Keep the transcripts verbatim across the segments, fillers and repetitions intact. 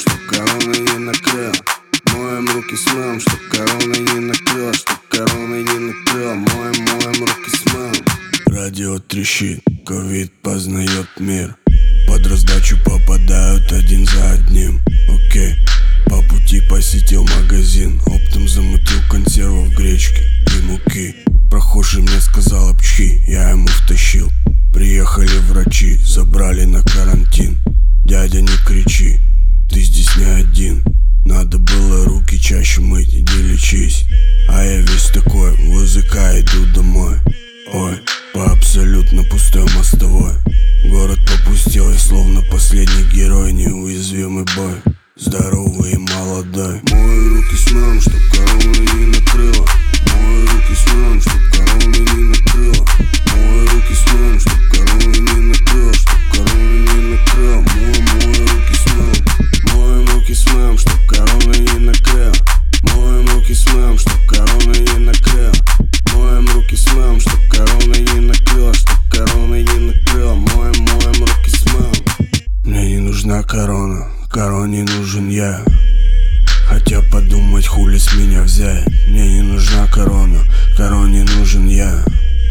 чтоб корона не накрыла. Моем руки с мылом, чтоб корона не накрыла, чтоб корона не накрыла. Моем, моем руки с мылом. Радио трещит, ковид познает мир. Под раздачу попадают один за одним. Окей, по пути посетил магазин, оптом замутил консервов гречки и муки. Прохожий мне сказал обчхи, я ему втащил. Приехали врачи, забрали на карантин. Дядя, не кричи, ты здесь не один. Надо было руки чаще мыть, иди лечись. А я весь такой, в ОЗК иду домой. Ой, по абсолютно пустой мостовой. Город попустил, я словно последний герой. Неуязвимый бой, здоровый и молодой. Мои руки с мылом, чтоб корона не накрыла. Мои руки с мылом, чтоб корона не накрыла. Мои руки с мылом, чтоб корона не накрыла, чтоб корона не накрыла. Мои, мои руки с мылом. Мои руки с мылом, чтоб корона не накрыла. Мои руки с мылом, чтоб корона не накрыла. Моем руки с мылом, чтоб корона не накрыла, чтоб корона не накрыла. Моем, моем руки с мылом. Мне не нужна корона, короне нужен я. Хотя подумать, хули с меня взять. Мне не нужна корона, короне нужен я.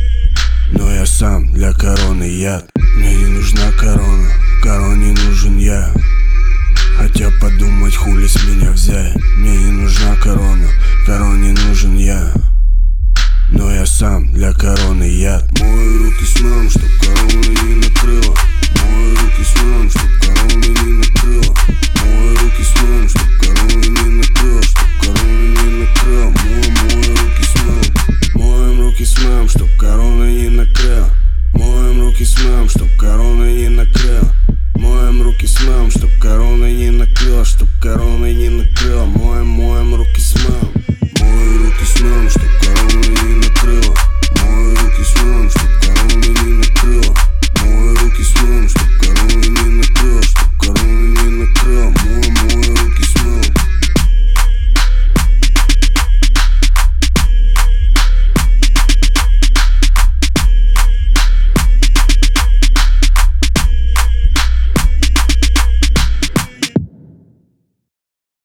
Но я сам для короны яд. Мне не нужна корона, короне нужен я. Хотя подумать, хули с меня взять. Мне не нужна корона, короне нужен я. Но я сам для короны яд. Мои руки с мылом, чтоб корона не накрыла. Мои руки с мылом, чтоб корона не накрыла. Мои руки с мылом, чтоб корона не накрыла, чтоб корона не накрыла. Мои, мои руки с мылом. Моем руки с мылом, чтоб корона не накрыла. Моем руки с мылом, чтоб корона не накрыла. Моем руки с мылом, чтоб корона не накрыла, чтоб корона не накрыла.